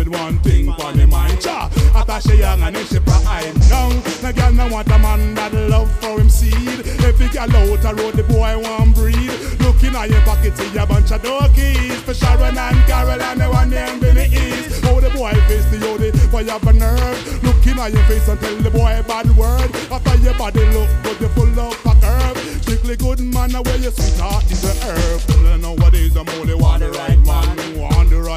with one thing on the mind. Cha, after she young and then she pride. Now, the girl no want a man that love for him seed. Every girl out the road, the boy want breed. Looking at your pocket, see a bunch of dookies. For Sharon and Carol and the one named Benny East. How the boy face the Yodi, why you have a nerve? Looking at your face and tell the boy a bad word. After your body look good, you full of a curve. Strictly good man, where your sweetheart is a herb. Nowadays I'm only one right.